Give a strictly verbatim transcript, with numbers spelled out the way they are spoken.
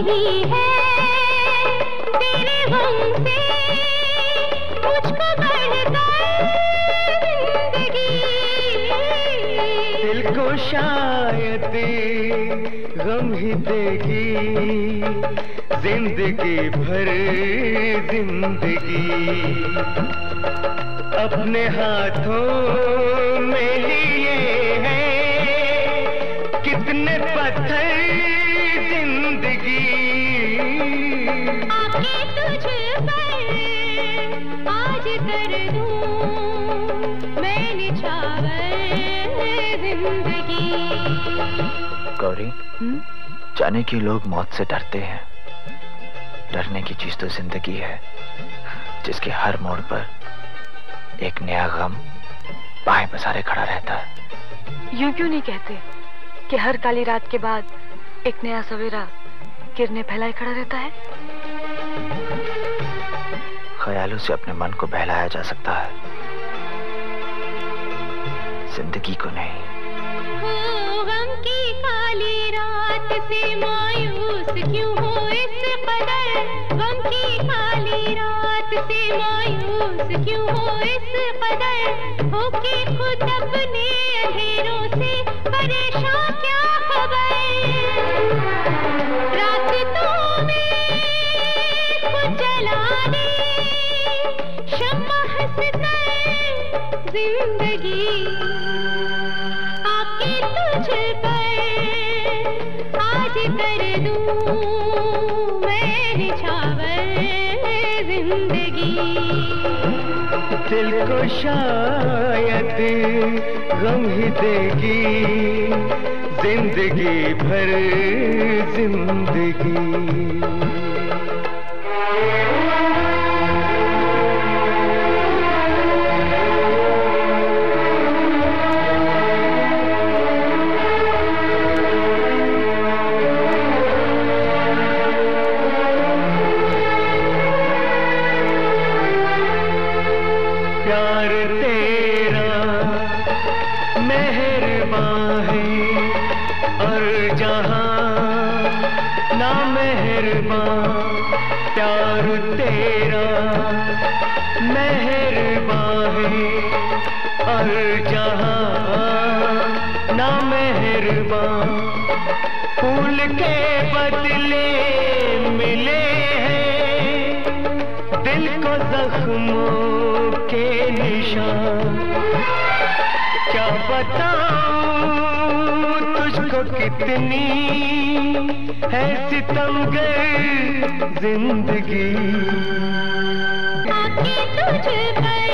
ही है तेरे गम से मुझको बढ़कर जिंदगी। दिल को शायद गम ही देगी जिंदगी भर जिंदगी। अपने हाथों में लिए हैं कितने पत्थर जिंदगी। आके तुझ पर आज कर दूं मैं निछावर जिंदगी। गौरी, जाने कि लोग मौत से डरते हैं, डरने की चीज तो जिंदगी है जिसके हर मोड़ पर एक नया गम बाएं पसारे खड़ा रहता है। यूं क्यों नहीं कहते कि हर काली रात के बाद एक नया सवेरा किरणें फैलाए खड़ा रहता है? ख्यालों से अपने मन को बहलाया जा सकता है, जिंदगी को नहीं। हो गम की काली रात से मायूस क्यों हो इस कदर, गम की काली रात से मायूस क्यों हो इस कदर, हो के खुद अपने अंधेरों से परेशान क्या खबर। रास्तों में खुद जला दे शम्मा हंस कर जिंदगी। आके तुझ पर आज कर दूं मैं निछावर जिंदगी। दिल को शायद गम ही देगी जिंदगी भर जिंदगी। प्यार तेरा मेहरबान है और जहां ना मेहरबान। प्यार तेरा मेहरबान है और जहां ना मेहरबान। फूल के बदले मिले हैं दिल को जख्मों के निशान। क्या बताऊं तुझको कितनी है सितमगर जिंदगी। आके तुझ पर